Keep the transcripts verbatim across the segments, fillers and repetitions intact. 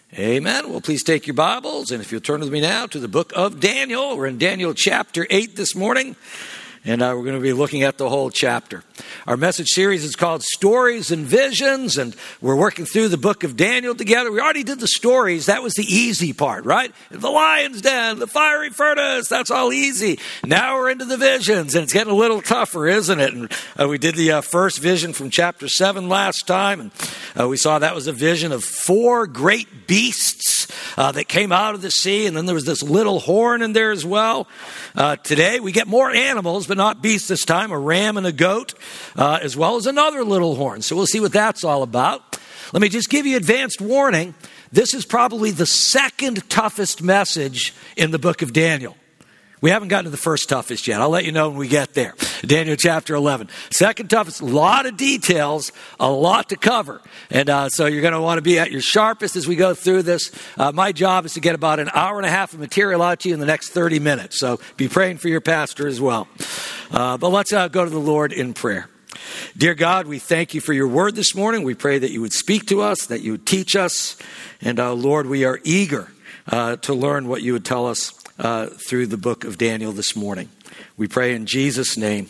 Amen. Well, please take your Bibles, and if you'll turn with me now to the book of Daniel. We're in Daniel chapter eight this morning, and uh, we're going to be looking at the whole chapter. Our message series is called Stories and Visions, and we're working through the book of Daniel together. We already did the stories. That was the easy part, right? The lion's den, the fiery furnace, that's all easy. Now we're into the visions, and it's getting a little tougher, isn't it? And uh, we did the uh, first vision from chapter seven last time, and uh, we saw that was a vision of four great beasts uh, that came out of the sea, and then there was this little horn in there as well. Uh, today we get more animals, but not beasts this time, a ram and a goat, uh, as well as another little horn. So we'll see what that's all about. Let me just give you advanced warning. This is probably the second toughest message in the book of Daniel. We haven't gotten to the first toughest yet. I'll let you know when we get there. Daniel chapter eleven. Second toughest, a lot of details, a lot to cover. And uh, so you're going to want to be at your sharpest as we go through this. Uh, my job is to get about an hour and a half of material out to you in the next thirty minutes. So be praying for your pastor as well. Uh, but let's uh, go to the Lord in prayer. Dear God, we thank you for your word this morning. We pray that you would speak to us, that you would teach us. And uh, Lord, we are eager uh, to learn what you would tell us Uh, through the book of Daniel this morning. We pray in Jesus' name,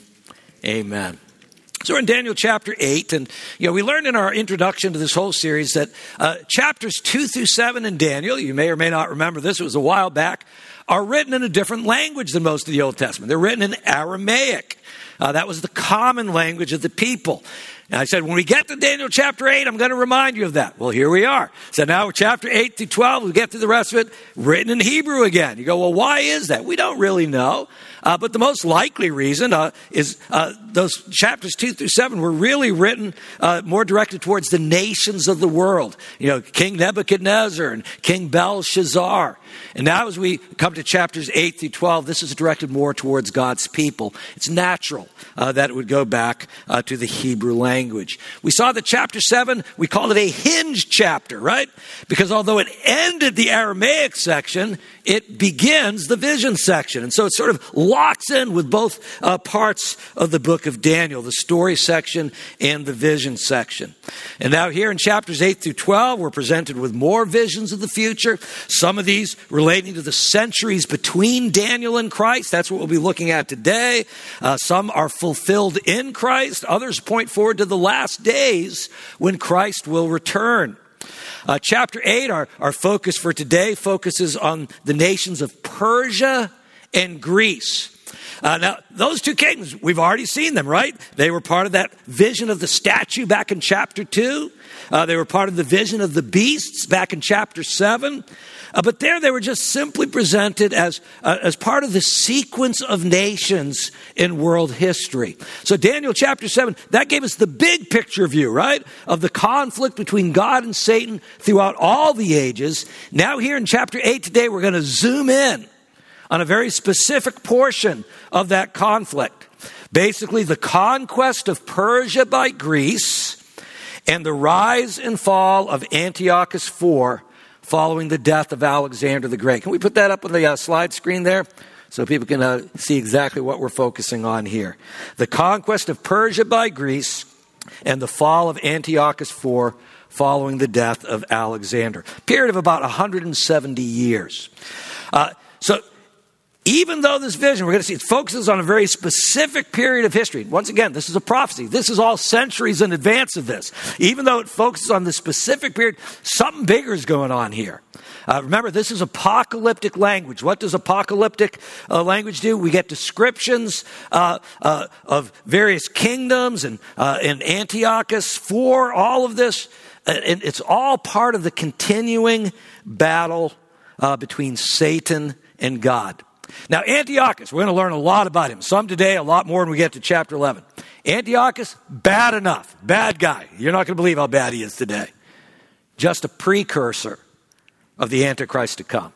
amen. So we're in Daniel chapter eight, and you know we learned in our introduction to this whole series that uh, chapters two through seven in Daniel, you may or may not remember this, it was a while back, are written in a different language than most of the Old Testament. They're written in Aramaic. Uh, that was the common language of the people. And I said, when we get to Daniel chapter eight, I'm going to remind you of that. Well, here we are. So now we're chapter eight through twelve. We get to the rest of it written in Hebrew again. You go, well, why is that? We don't really know. Uh, but the most likely reason uh, is uh, those chapters two through seven were really written uh, more directed towards the nations of the world. You know, King Nebuchadnezzar and King Belshazzar. And now as we come to chapters eight through twelve, this is directed more towards God's people. It's natural uh, that it would go back uh, to the Hebrew language. We saw that chapter seven, we called it a hinge chapter, right? Because although it ended the Aramaic section, it begins the vision section. And so it sort of locks in with both uh, parts of the book of Daniel, the story section and the vision section. And now here in chapters eight through twelve, we're presented with more visions of the future. Some of these relating to the centuries between Daniel and Christ. That's what we'll be looking at today. Uh, some are fulfilled in Christ. Others point forward to the last days when Christ will return. Uh, chapter eight, our, our focus for today, focuses on the nations of Persia and Greece. Uh, now, those two kings, we've already seen them, right? They were part of that vision of the statue back in chapter two. Uh, they were part of the vision of the beasts back in chapter seven. Uh, but there they were just simply presented as, uh, as part of the sequence of nations in world history. So Daniel chapter seven, that gave us the big picture view, right? Of the conflict between God and Satan throughout all the ages. Now here in chapter eight today, we're going to zoom in on a very specific portion of that conflict. Basically, the conquest of Persia by Greece and the rise and fall of Antiochus the Fourth following the death of Alexander the Great. Can we put that up on the uh, slide screen there so people can uh, see exactly what we're focusing on here? The conquest of Persia by Greece and the fall of Antiochus the Fourth following the death of Alexander. Period of about one hundred seventy years. Uh, so even though this vision, we're going to see, it focuses on a very specific period of history. Once again, this is a prophecy. This is all centuries in advance of this. Even though it focuses on the specific period, something bigger is going on here. Uh, remember, this is apocalyptic language. What does apocalyptic uh, language do? We get descriptions uh, uh, of various kingdoms and, uh, and Antiochus the Fourth, all of this. And it's all part of the continuing battle uh, between Satan and God. Now, Antiochus, we're going to learn a lot about him. Some today, a lot more when we get to chapter eleven. Antiochus, bad enough. Bad guy. You're not going to believe how bad he is today. Just a precursor of the Antichrist to come.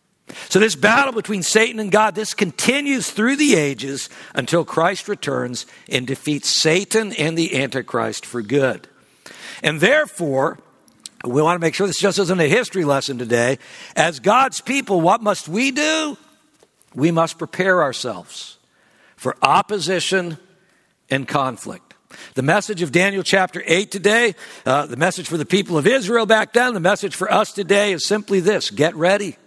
So this battle between Satan and God, this continues through the ages until Christ returns and defeats Satan and the Antichrist for good. And therefore, we want to make sure this just isn't a history lesson today. As God's people, what must we do? We must prepare ourselves for opposition and conflict. The message of Daniel chapter eight today, uh, the message for the people of Israel back then, the message for us today is simply this: get ready.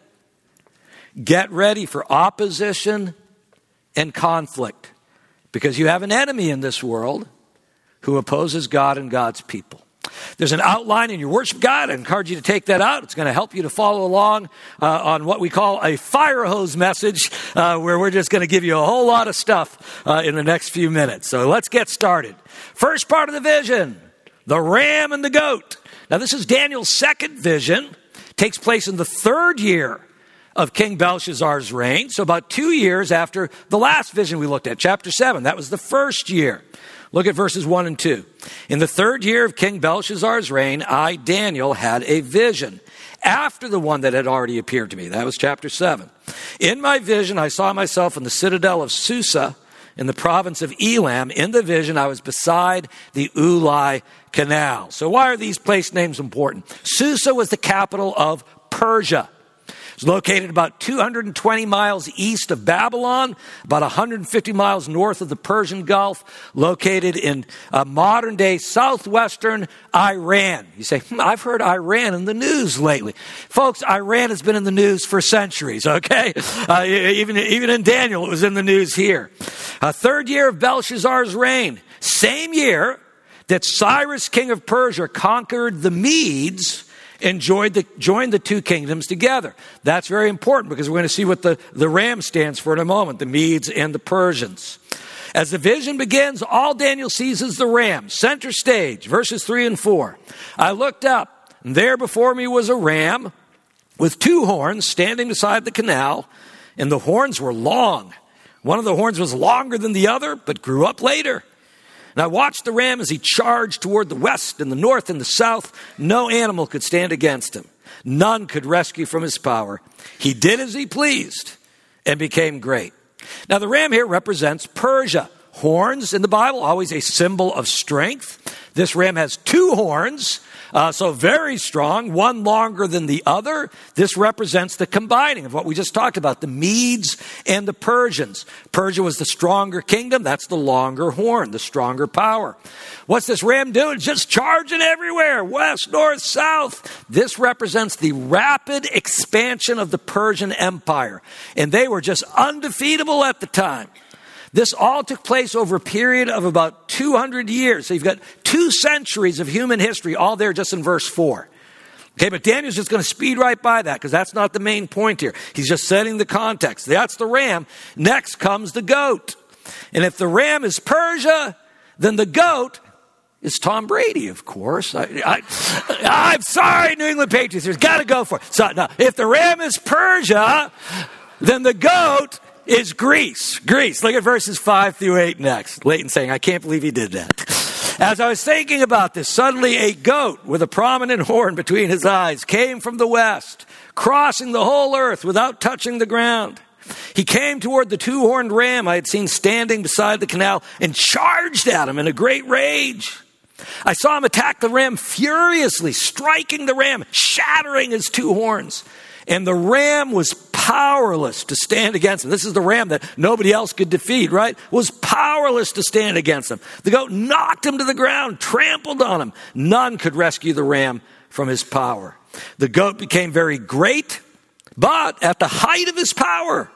Get ready for opposition and conflict, because you have an enemy in this world who opposes God and God's people. There's an outline in your worship guide. I encourage you to take that out. It's going to help you to follow along uh, on what we call a fire hose message, uh, where we're just going to give you a whole lot of stuff uh, in the next few minutes. So let's get started. First part of the vision, the ram and the goat. Now this is Daniel's second vision. It takes place in the third year of King Belshazzar's reign. So about two years after the last vision we looked at, chapter seven. That was the first year. Look at verses one and two. In the third year of King Belshazzar's reign, I, Daniel, had a vision after the one that had already appeared to me. That was chapter seven. In my vision, I saw myself in the citadel of Susa in the province of Elam. In the vision, I was beside the Ulai Canal. So why are these place names important? Susa was the capital of Persia. It's located about two hundred twenty miles east of Babylon, about one hundred fifty miles north of the Persian Gulf, located in uh, modern-day southwestern Iran. You say, hmm, I've heard Iran in the news lately. Folks, Iran has been in the news for centuries, okay? Uh, even, even in Daniel, it was in the news here. Uh, third year of Belshazzar's reign, same year that Cyrus, king of Persia, conquered the Medes, enjoyed the, joined the two kingdoms together. That's very important, because we're going to see what the, the ram stands for in a moment, the Medes and the Persians. As the vision begins, all Daniel sees is the ram, center stage, verses three and four. I looked up, and there before me was a ram with two horns standing beside the canal, and the horns were long. One of the horns was longer than the other, but grew up later. And I watched the ram as he charged toward the west and the north and the south. No animal could stand against him. None could rescue from his power. He did as he pleased and became great. Now the ram here represents Persia. Horns in the Bible, always a symbol of strength. This ram has two horns, uh, so very strong, one longer than the other. This represents the combining of what we just talked about, the Medes and the Persians. Persia was the stronger kingdom. That's the longer horn, the stronger power. What's this ram doing? Just charging everywhere, west, north, south. This represents the rapid expansion of the Persian Empire. And they were just undefeatable at the time. This all took place over a period of about two hundred years. So you've got two centuries of human history, all there just in verse four. Okay, but Daniel's just going to speed right by that, because that's not the main point here. He's just setting the context. That's the ram. Next comes the goat. And if the ram is Persia, then the goat is Tom Brady, of course. I, I, I'm sorry, New England Patriots. There's got to go for it. So, no, if the ram is Persia, then the goat is Greece. Greece. Look at verses five through eight next. Leighton saying, I can't believe he did that. As I was thinking about this, suddenly a goat with a prominent horn between his eyes came from the west, crossing the whole earth without touching the ground. He came toward the two-horned ram I had seen standing beside the canal and charged at him in a great rage. I saw him attack the ram furiously, striking the ram, shattering his two horns. And the ram was powerless to stand against him. This is the ram that nobody else could defeat, right? Was powerless to stand against him. The goat knocked him to the ground, trampled on him. None could rescue the ram from his power. The goat became very great, but at the height of his power,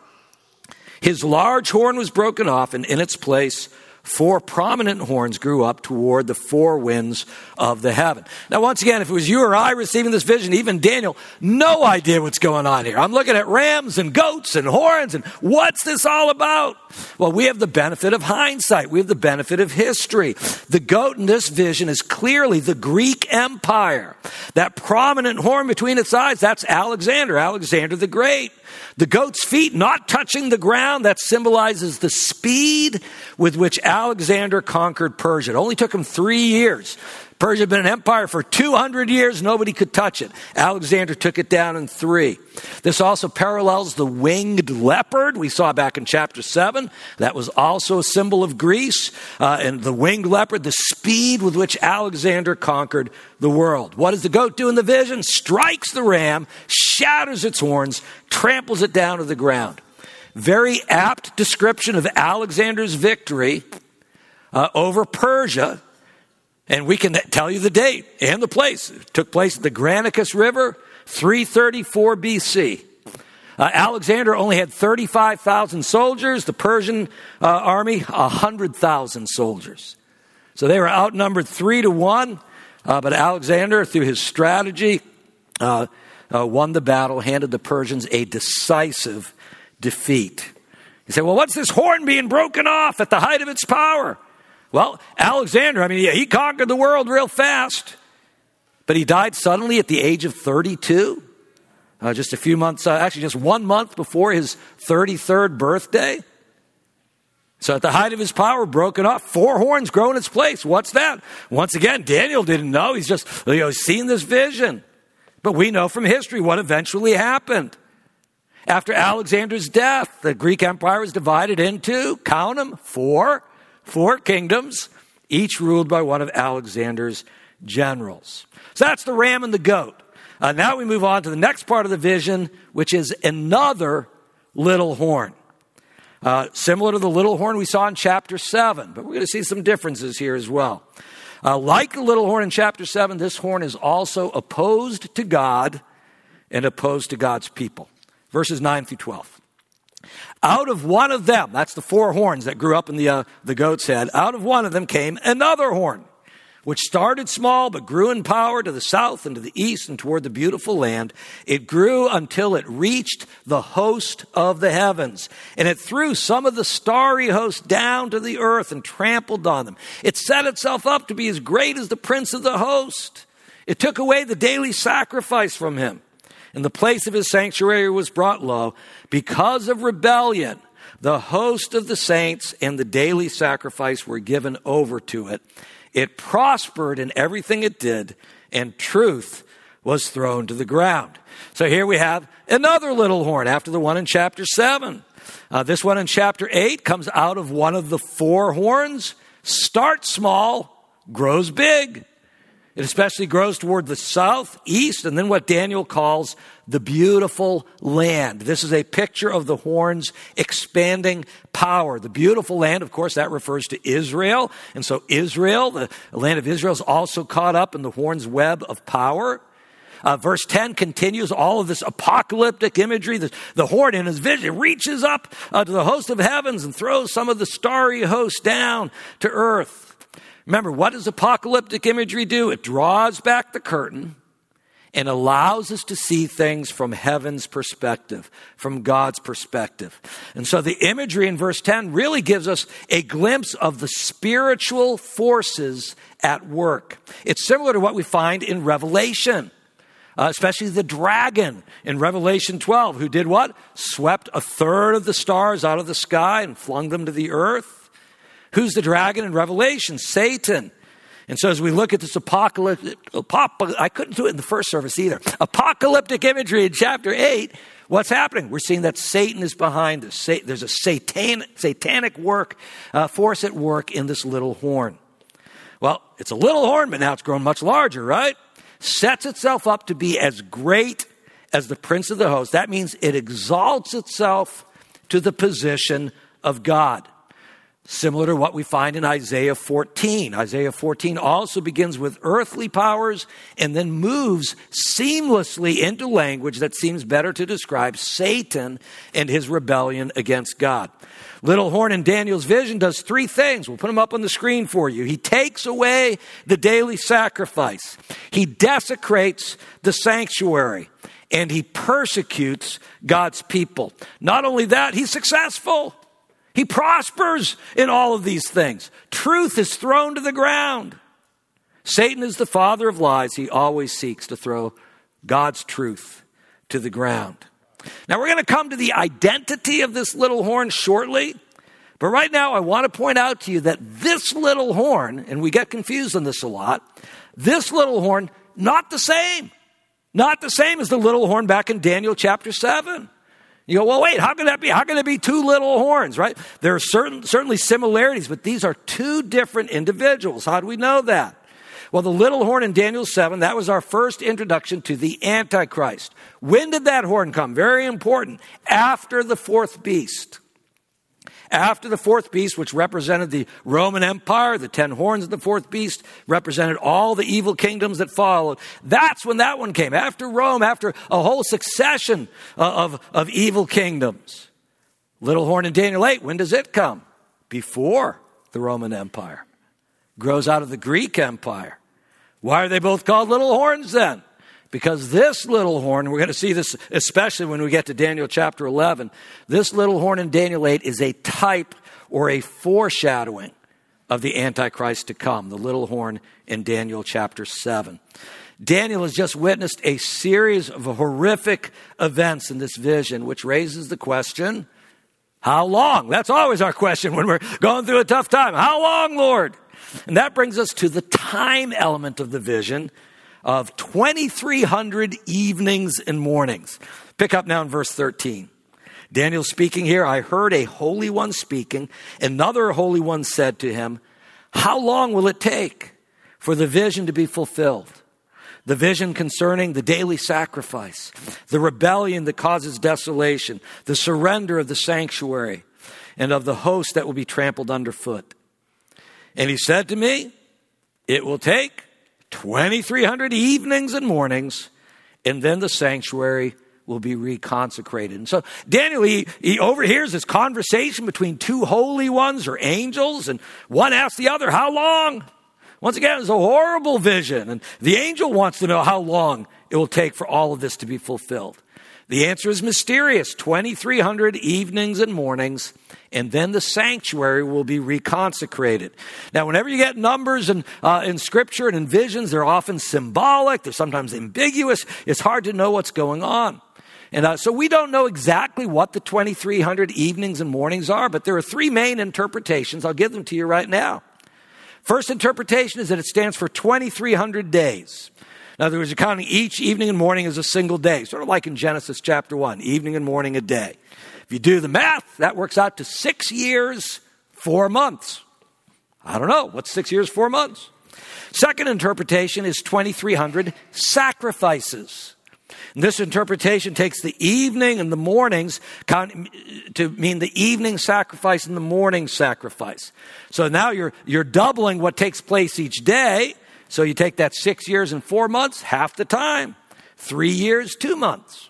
his large horn was broken off, and in its place, four prominent horns grew up toward the four winds of the heaven. Now, once again, if it was you or I receiving this vision, even Daniel, no idea what's going on here. I'm looking at rams and goats and horns, and what's this all about? Well, we have the benefit of hindsight. We have the benefit of history. The goat in this vision is clearly the Greek Empire. That prominent horn between its eyes, that's Alexander, Alexander the Great. The goat's feet not touching the ground, that symbolizes the speed with which Alexander conquered Persia. It only took him three years. Persia had been an empire for two hundred years. Nobody could touch it. Alexander took it down in three. This also parallels the winged leopard we saw back in chapter seven. That was also a symbol of Greece. Uh, and the winged leopard, the speed with which Alexander conquered the world. What does the goat do in the vision? Strikes the ram, shatters its horns, tramples it down to the ground. Very apt description of Alexander's victory uh, over Persia. And we can tell you the date and the place. It took place at the Granicus River, three thirty-four B C. Uh, Alexander only had thirty-five thousand soldiers. The Persian uh, army, one hundred thousand soldiers. So they were outnumbered three to one. Uh, but Alexander, through his strategy, uh, uh, won the battle, handed the Persians a decisive defeat. You say, well, what's this horn being broken off at the height of its power? Well, Alexander, I mean, he conquered the world real fast. But he died suddenly at the age of thirty-two. Uh, just a few months, uh, actually just one month before his thirty-third birthday. So at the height of his power, broken off, four horns grow in its place. What's that? Once again, Daniel didn't know. He's just, you know, seen this vision. But we know from history what eventually happened. After Alexander's death, the Greek Empire was divided into, count them, four, four kingdoms, each ruled by one of Alexander's generals. So that's the ram and the goat. Uh, now we move on to the next part of the vision, which is another little horn. Uh, similar to the little horn we saw in chapter seven, but we're going to see some differences here as well. Uh, like the little horn in chapter seven, this horn is also opposed to God and opposed to God's people. Verses nine through twelve. Out of one of them, that's the four horns that grew up in the, uh, the goat's head, out of one of them came another horn, which started small but grew in power to the south and to the east and toward the beautiful land. It grew until it reached the host of the heavens. And it threw some of the starry host down to the earth and trampled on them. It set itself up to be as great as the prince of the host. It took away the daily sacrifice from him. And the place of his sanctuary was brought low. Because of rebellion, the host of the saints and the daily sacrifice were given over to it. It prospered in everything it did, and truth was thrown to the ground. So here we have another little horn after the one in chapter seven. Uh, this one in chapter eight comes out of one of the four horns, starts small, grows big. It especially grows toward the south, east, and then what Daniel calls the beautiful land. This is a picture of the horn's expanding power. The beautiful land, of course, that refers to Israel. And so Israel, the land of Israel, is also caught up in the horn's web of power. Uh, verse ten continues all of this apocalyptic imagery. The, the horn in his vision reaches up uh, to the host of heavens and throws some of the starry host down to earth. Remember, what does apocalyptic imagery do? It draws back the curtain and allows us to see things from heaven's perspective, from God's perspective. And so the imagery in verse ten really gives us a glimpse of the spiritual forces at work. It's similar to what we find in Revelation, uh, especially the dragon in Revelation twelve, who did what? Swept a third of the stars out of the sky and flung them to the earth. Who's the dragon in Revelation? Satan. And so as we look at this apocalyptic, I couldn't do it in the first service either. Apocalyptic imagery in chapter eight, what's happening? We're seeing that Satan is behind this. There's a satan, satanic work, uh, force at work in this little horn. Well, it's a little horn, but now it's grown much larger, right? Sets itself up to be as great as the prince of the host. That means it exalts itself to the position of God. Similar to what we find in Isaiah fourteen. Isaiah fourteen also begins with earthly powers and then moves seamlessly into language that seems better to describe Satan and his rebellion against God. Little horn in Daniel's vision does three things. We'll put them up on the screen for you. He takes away the daily sacrifice. He desecrates the sanctuary. And he persecutes God's people. Not only that, he's successful. He prospers in all of these things. Truth is thrown to the ground. Satan is the father of lies. He always seeks to throw God's truth to the ground. Now we're going to come to the identity of this little horn shortly. But right now I want to point out to you that this little horn, and we get confused on this a lot, this little horn, not the same. Not the same as the little horn back in Daniel chapter seven. You go, well, wait, how can that be? How can there be two little horns, right? There are certain, certainly similarities, but these are two different individuals. How do we know that? Well, the little horn in Daniel seven, that was our first introduction to the Antichrist. When did that horn come? Very important. After the fourth beast. after the fourth beast, which represented the Roman Empire, the ten horns of the fourth beast represented all the evil kingdoms that followed. That's when that one came. After Rome, after a whole succession of, of evil kingdoms. Little horn in Daniel eight, when does it come? Before the Roman Empire. Grows out of the Greek Empire. Why are they both called little horns then? Because this little horn, we're going to see this especially when we get to Daniel chapter eleven, this little horn in Daniel eight is a type or a foreshadowing of the Antichrist to come, the little horn in Daniel chapter seven. Daniel has just witnessed a series of horrific events in this vision, which raises the question, how long? That's always our question when we're going through a tough time. How long, Lord? And that brings us to the time element of the vision of twenty-three hundred evenings and mornings. Pick up now in verse thirteen. Daniel speaking here, I heard a holy one speaking. Another holy one said to him, how long will it take for the vision to be fulfilled? The vision concerning the daily sacrifice, the rebellion that causes desolation, the surrender of the sanctuary, and of the host that will be trampled underfoot. And he said to me, it will take twenty-three hundred evenings and mornings, and then the sanctuary will be reconsecrated. And so Daniel, he, he overhears this conversation between two holy ones or angels, and one asks the other, how long? Once again, it's a horrible vision, and the angel wants to know how long it will take for all of this to be fulfilled. The answer is mysterious, twenty-three hundred evenings and mornings, and then the sanctuary will be reconsecrated. Now, whenever you get numbers in, uh, in Scripture and in visions, they're often symbolic, they're sometimes ambiguous, it's hard to know what's going on. And uh, so we don't know exactly what the twenty-three hundred evenings and mornings are, but there are three main interpretations. I'll give them to you right now. First interpretation is that it stands for twenty-three hundred days. In other words, you're counting each evening and morning as a single day, sort of like in Genesis chapter one, evening and morning a day. If you do the math, that works out to six years, four months. I don't know, what's six years, four months? Second interpretation is twenty-three hundred sacrifices. And this interpretation takes the evening and the mornings count, to mean the evening sacrifice and the morning sacrifice. So now you're, you're doubling what takes place each day. So you take that six years and four months, half the time. Three years, two months.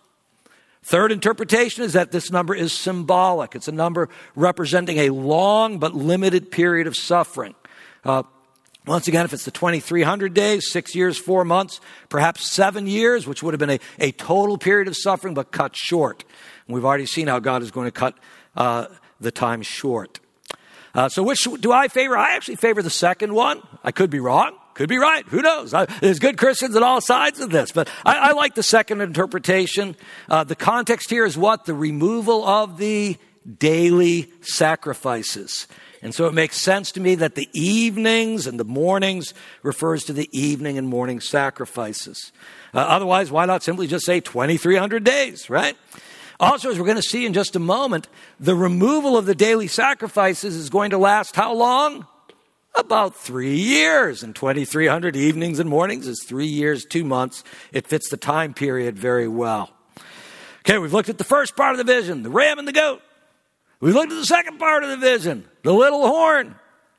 Third interpretation is that this number is symbolic. It's a number representing a long but limited period of suffering. Uh, once again, if it's the twenty-three hundred days, six years, four months, perhaps seven years, which would have been a, a total period of suffering, but cut short. And we've already seen how God is going to cut uh, the time short. Uh, so which do I favor? I actually favor the second one. I could be wrong. Could be right. Who knows? I, there's good Christians on all sides of this. But I, I like the second interpretation. Uh, the context here is what? The removal of the daily sacrifices. And so it makes sense to me that the evenings and the mornings refers to the evening and morning sacrifices. Uh, otherwise, why not simply just say twenty-three hundred days, right? Also, as we're going to see in just a moment, the removal of the daily sacrifices is going to last how long? About three years. And twenty-three hundred evenings and mornings is three years, two months. It fits the time period very well. Okay, we've looked at the first part of the vision, the ram and the goat. We've looked at the second part of the vision, the little horn.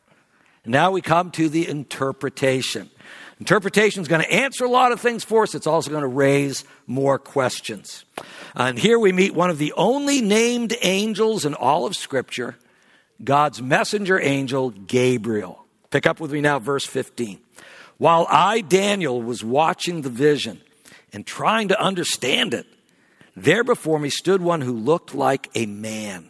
And now we come to the interpretation. Interpretation is going to answer a lot of things for us. It's also going to raise more questions. And here we meet one of the only named angels in all of Scripture, God's messenger angel, Gabriel. Pick up with me now, verse fifteen. While I, Daniel, was watching the vision and trying to understand it, there before me stood one who looked like a man.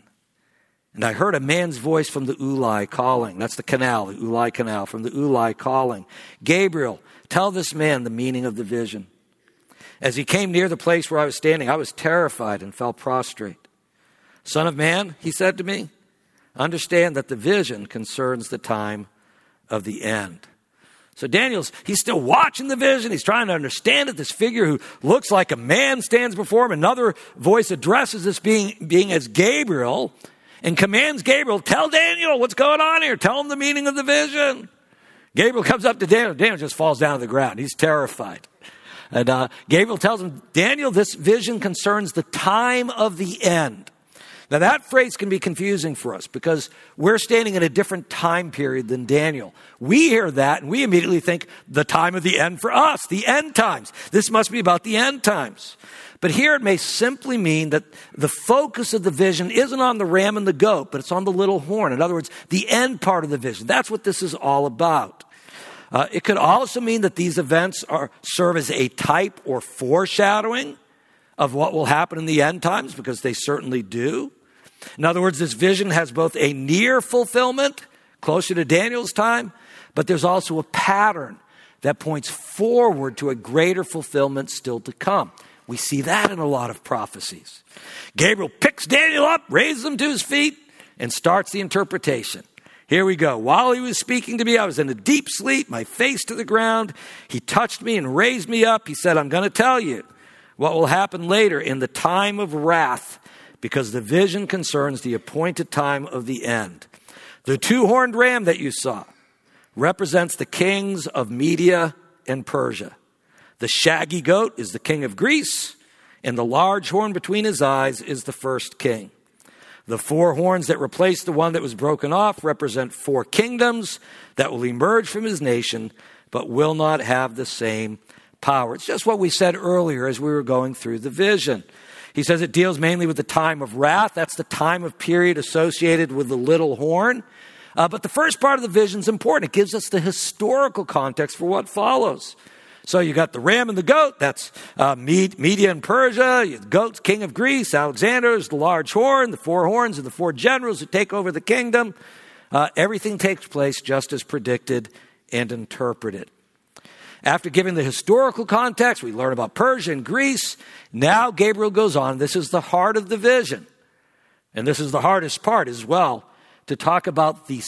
And I heard a man's voice from the Ulai calling. That's the canal, the Ulai canal, from the Ulai calling. Gabriel, tell this man the meaning of the vision. As he came near the place where I was standing, I was terrified and fell prostrate. Son of man, he said to me, understand that the vision concerns the time of the end. So Daniel's, he's still watching the vision. He's trying to understand it. This figure who looks like a man stands before him. Another voice addresses this being, being as Gabriel and commands Gabriel, tell Daniel what's going on here. Tell him the meaning of the vision. Gabriel comes up to Daniel. Daniel just falls down to the ground. He's terrified. And uh, Gabriel tells him, Daniel, this vision concerns the time of the end. Now that phrase can be confusing for us because we're standing in a different time period than Daniel. We hear that and we immediately think the time of the end for us, the end times. This must be about the end times. But here it may simply mean that the focus of the vision isn't on the ram and the goat, but it's on the little horn. In other words, the end part of the vision. That's what this is all about. Uh, it could also mean that these events are serve as a type or foreshadowing of what will happen in the end times, because they certainly do. In other words, this vision has both a near fulfillment, closer to Daniel's time, but there's also a pattern that points forward to a greater fulfillment still to come. We see that in a lot of prophecies. Gabriel picks Daniel up, raises him to his feet, and starts the interpretation. Here we go. While he was speaking to me, I was in a deep sleep, my face to the ground. He touched me and raised me up. He said, I'm going to tell you what will happen later in the time of wrath, because the vision concerns the appointed time of the end. The two-horned ram that you saw represents the kings of Media and Persia. The shaggy goat is the king of Greece, and the large horn between his eyes is the first king. The four horns that replace the one that was broken off represent four kingdoms that will emerge from his nation, but will not have the same power. It's just what we said earlier as we were going through the vision. He says it deals mainly with the time of wrath. That's the time of period associated with the little horn. Uh, but the first part of the vision is important. It gives us the historical context for what follows. So you got the ram and the goat. That's uh, Media and Persia. The goat's king of Greece. Alexander is the large horn. The four horns are the four generals who take over the kingdom. Uh, everything takes place just as predicted and interpreted. After giving the historical context, we learn about Persia and Greece. Now Gabriel goes on. This is the heart of the vision. And this is the hardest part as well, to talk about the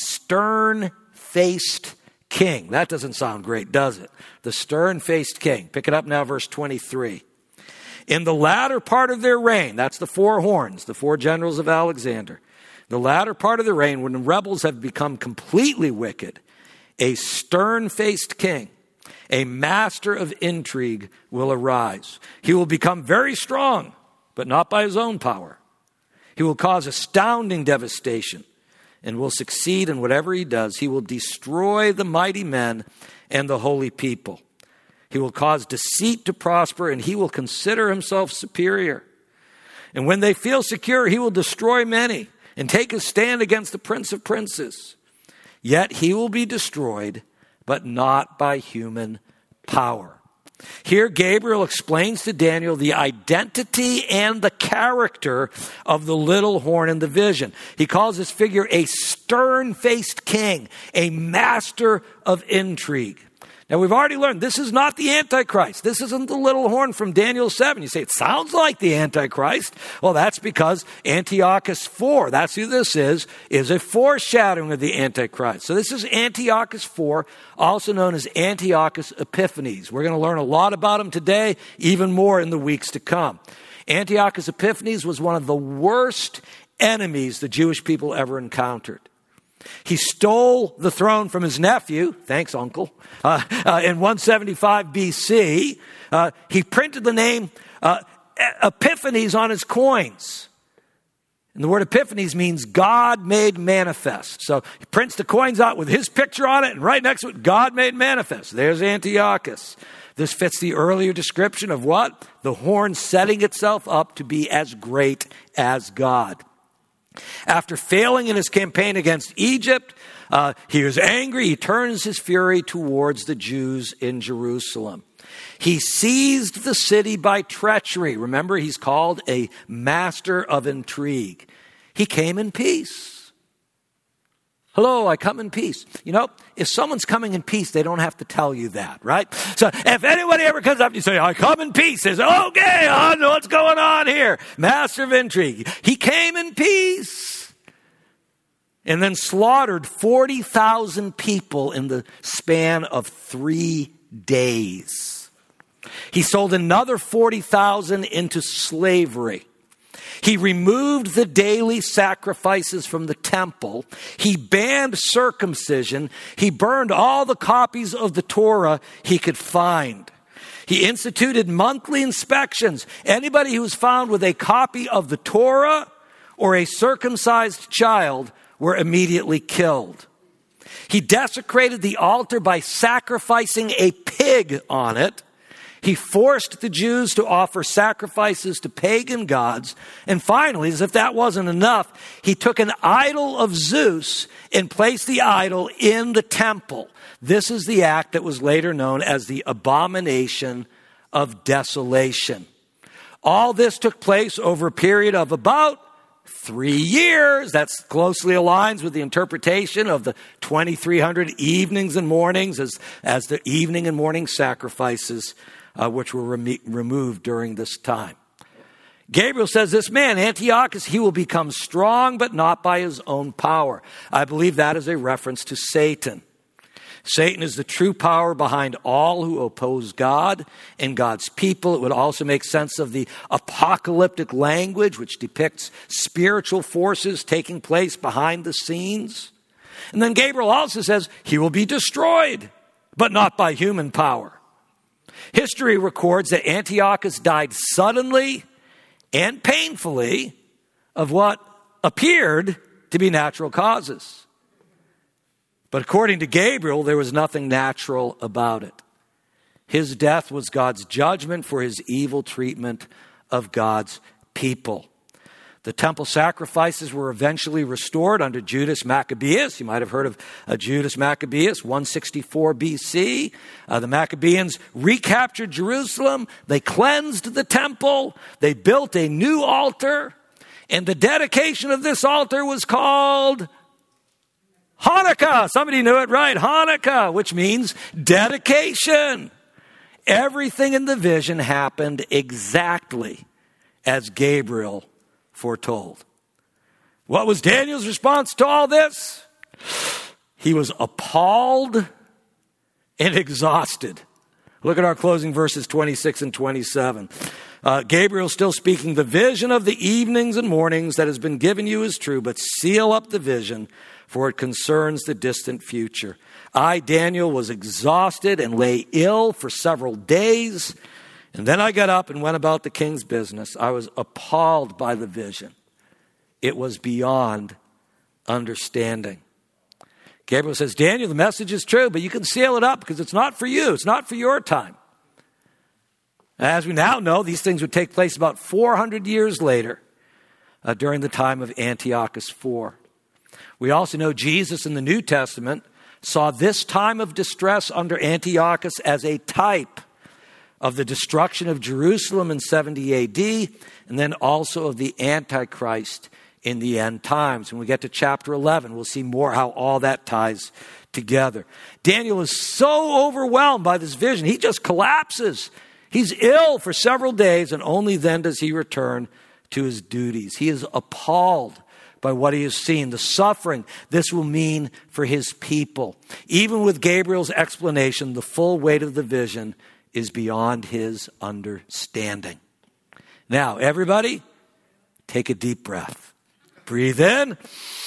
stern-faced king. That doesn't sound great, does it? The stern-faced king. Pick it up now, verse twenty-three. In the latter part of their reign, that's the four horns, the four generals of Alexander. The latter part of the reign, when the rebels have become completely wicked, a stern-faced king, a master of intrigue, will arise. He will become very strong, but not by his own power. He will cause astounding devastation and will succeed in whatever he does. He will destroy the mighty men and the holy people. He will cause deceit to prosper, and he will consider himself superior. And when they feel secure, he will destroy many and take his stand against the Prince of Princes. Yet he will be destroyed, but not by human power. Here, Gabriel explains to Daniel the identity and the character of the little horn in the vision. He calls this figure a stern-faced king, a master of intrigue. Now, we've already learned this is not the Antichrist. This isn't the little horn from Daniel seven. You say, it sounds like the Antichrist. Well, that's because Antiochus four, that's who this is, is a foreshadowing of the Antichrist. So this is Antiochus four, also known as Antiochus Epiphanes. We're going to learn a lot about him today, even more in the weeks to come. Antiochus Epiphanes was one of the worst enemies the Jewish people ever encountered. He stole the throne from his nephew, thanks uncle, uh, uh, in one seventy-five B C. Uh, he printed the name uh, Epiphanes on his coins. And the word Epiphanes means God made manifest. So he prints the coins out with his picture on it, and right next to it, God made manifest. There's Antiochus. This fits the earlier description of what? The horn setting itself up to be as great as God. After failing in his campaign against Egypt, uh, he was angry. He turns his fury towards the Jews in Jerusalem. He seized the city by treachery. Remember, he's called a master of intrigue. He came in peace. Hello, I come in peace. You know, if someone's coming in peace, they don't have to tell you that, right? So if anybody ever comes up and you say, I come in peace, they say, okay, I know what's going on here. Master of intrigue. He came in peace and then slaughtered forty thousand people in the span of three days. He sold another forty thousand into slavery. He removed the daily sacrifices from the temple. He banned circumcision. He burned all the copies of the Torah he could find. He instituted monthly inspections. Anybody who was found with a copy of the Torah or a circumcised child were immediately killed. He desecrated the altar by sacrificing a pig on it. He forced the Jews to offer sacrifices to pagan gods. And finally, as if that wasn't enough, he took an idol of Zeus and placed the idol in the temple. This is the act that was later known as the abomination of desolation. All this took place over a period of about three years. That closely aligns with the interpretation of the twenty-three hundred evenings and mornings as, as the evening and morning sacrifices Uh, which were rem- removed during this time. Gabriel says, this man, Antiochus, he will become strong, but not by his own power. I believe that is a reference to Satan. Satan is the true power behind all who oppose God and God's people. It would also make sense of the apocalyptic language, which depicts spiritual forces taking place behind the scenes. And then Gabriel also says, he will be destroyed, but not by human power. History records that Antiochus died suddenly and painfully of what appeared to be natural causes. But according to Gabriel, there was nothing natural about it. His death was God's judgment for his evil treatment of God's people. The temple sacrifices were eventually restored under Judas Maccabeus. You might have heard of uh, Judas Maccabeus, one sixty-four B C. Uh, the Maccabeans recaptured Jerusalem. They cleansed the temple. They built a new altar. And the dedication of this altar was called Hanukkah. Somebody knew it right. Hanukkah, which means dedication. Everything in the vision happened exactly as Gabriel foretold. What was Daniel's response to all this? He was appalled and exhausted. Look at our closing verses twenty-six and twenty-seven. Uh, Gabriel still speaking, the vision of the evenings and mornings that has been given you is true, but seal up the vision, for it concerns the distant future. I, Daniel, was exhausted and lay ill for several days. And then I got up and went about the king's business. I was appalled by the vision. It was beyond understanding. Gabriel says, Daniel, the message is true, but you can seal it up because it's not for you. It's not for your time. As we now know, these things would take place about four hundred years later, uh, during the time of Antiochus the fourth. We also know Jesus in the New Testament saw this time of distress under Antiochus as a type of the destruction of Jerusalem in seventy A D, and then also of the Antichrist in the end times. When we get to chapter eleven, we'll see more how all that ties together. Daniel is so overwhelmed by this vision, he just collapses. He's ill for several days, and only then does he return to his duties. He is appalled by what he has seen, the suffering this will mean for his people. Even with Gabriel's explanation, the full weight of the vision is beyond his understanding. Now, everybody, take a deep breath. Breathe in.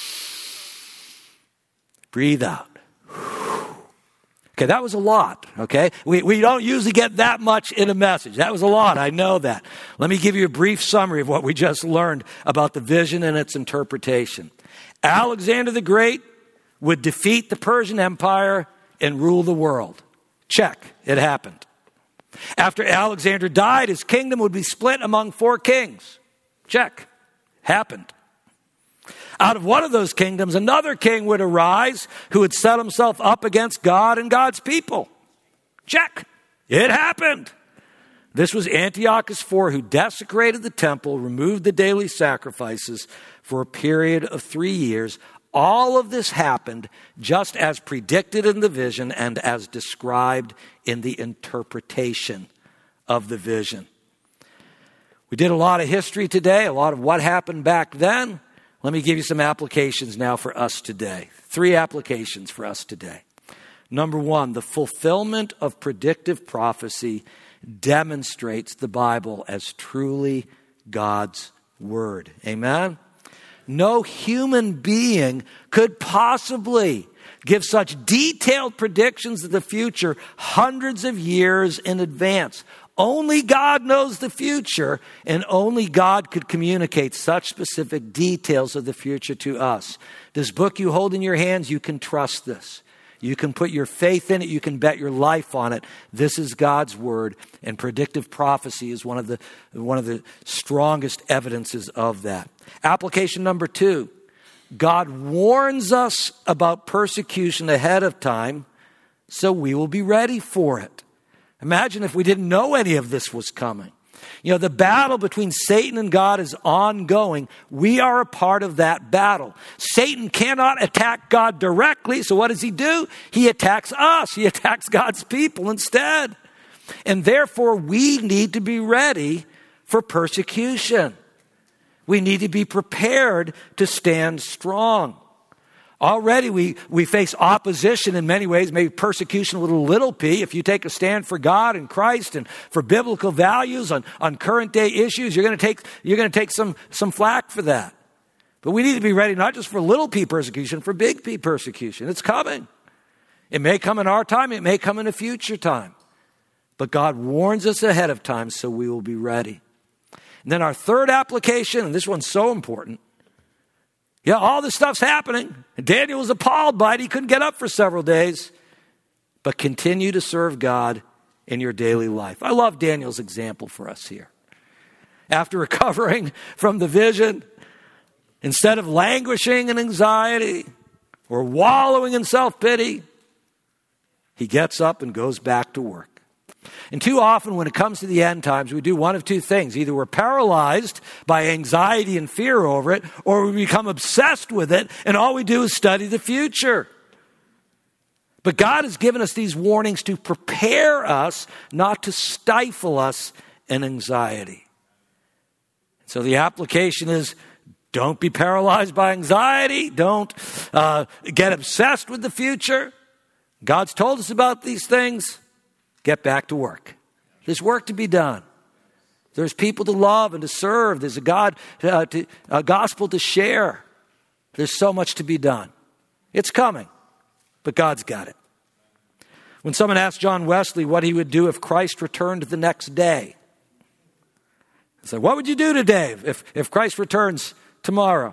Breathe out. Okay, that was a lot, okay? We, we don't usually get that much in a message. That was a lot, I know that. Let me give you a brief summary of what we just learned about the vision and its interpretation. Alexander the Great would defeat the Persian Empire and rule the world. Check, it happened. After Alexander died, his kingdom would be split among four kings. Check. Happened. Out of one of those kingdoms, another king would arise who would set himself up against God and God's people. Check. It happened. This was Antiochus the fourth, who desecrated the temple, removed the daily sacrifices for a period of three years. All of this happened just as predicted in the vision and as described in the interpretation of the vision. We did a lot of history today, a lot of what happened back then. Let me give you some applications now for us today. Three applications for us today. Number one, the fulfillment of predictive prophecy demonstrates the Bible as truly God's word. Amen? No human being could possibly give such detailed predictions of the future hundreds of years in advance. Only God knows the future, and only God could communicate such specific details of the future to us. This book you hold in your hands, you can trust this. You can put your faith in it. You can bet your life on it. This is God's word, and predictive prophecy is one of the, one of the strongest evidences of that. Application number two, God warns us about persecution ahead of time, so we will be ready for it. Imagine if we didn't know any of this was coming. You know, the battle between Satan and God is ongoing. We are a part of that battle. Satan cannot attack God directly, so what does he do? He attacks us. He attacks God's people instead. And therefore, we need to be ready for persecution. We need to be prepared to stand strong. Already we, we face opposition in many ways, maybe persecution with a little p. If you take a stand for God and Christ and for biblical values on, on current day issues, you're going to take, you're going to take some, some flack for that. But we need to be ready not just for little p persecution, for big P persecution. It's coming. It may come in our time. It may come in a future time. But God warns us ahead of time, so we will be ready. And then our third application, and this one's so important. Yeah, all this stuff's happening. Daniel was appalled by it. He couldn't get up for several days. But continue to serve God in your daily life. I love Daniel's example for us here. After recovering from the vision, instead of languishing in anxiety or wallowing in self-pity, he gets up and goes back to work. And too often when it comes to the end times, we do one of two things. Either we're paralyzed by anxiety and fear over it, or we become obsessed with it, and all we do is study the future. But God has given us these warnings to prepare us, not to stifle us in anxiety. So the application is, don't be paralyzed by anxiety. Don't uh, get obsessed with the future. God's told us about these things. Get back to work. There's work to be done. There's people to love and to serve. There's a God, uh, to, a gospel to share. There's so much to be done. It's coming, but God's got it. When someone asked John Wesley what he would do if Christ returned the next day, he said, "What would you do today if, if Christ returns tomorrow?"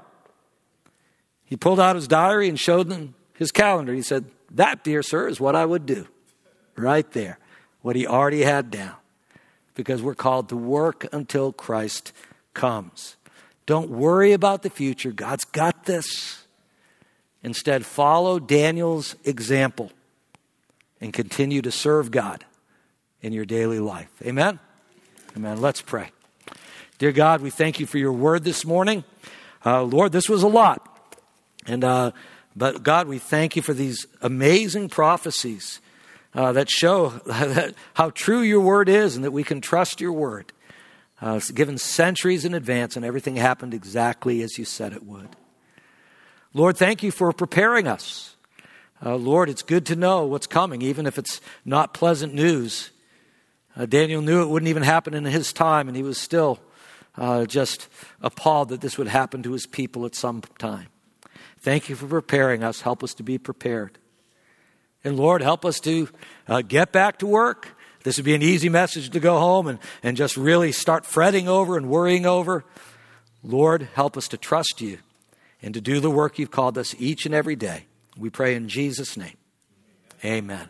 He pulled out his diary and showed them his calendar. He said, "That, dear sir, is what I would do." Right there. What he already had down. Because we're called to work until Christ comes. Don't worry about the future. God's got this. Instead, follow Daniel's example and continue to serve God in your daily life. Amen? Amen. Let's pray. Dear God, we thank you for your word this morning. Uh, Lord, this was a lot. And uh, but God, we thank you for these amazing prophecies Uh, that show that how true your word is and that we can trust your word. Uh, it's given centuries in advance and everything happened exactly as you said it would. Lord, thank you for preparing us. Uh, Lord, it's good to know what's coming, even if it's not pleasant news. Uh, Daniel knew it wouldn't even happen in his time, and he was still uh, just appalled that this would happen to his people at some time. Thank you for preparing us. Help us to be prepared. And Lord, help us to uh, get back to work. This would be an easy message to go home and, and just really start fretting over and worrying over. Lord, help us to trust you and to do the work you've called us each and every day. We pray in Jesus' name. Amen.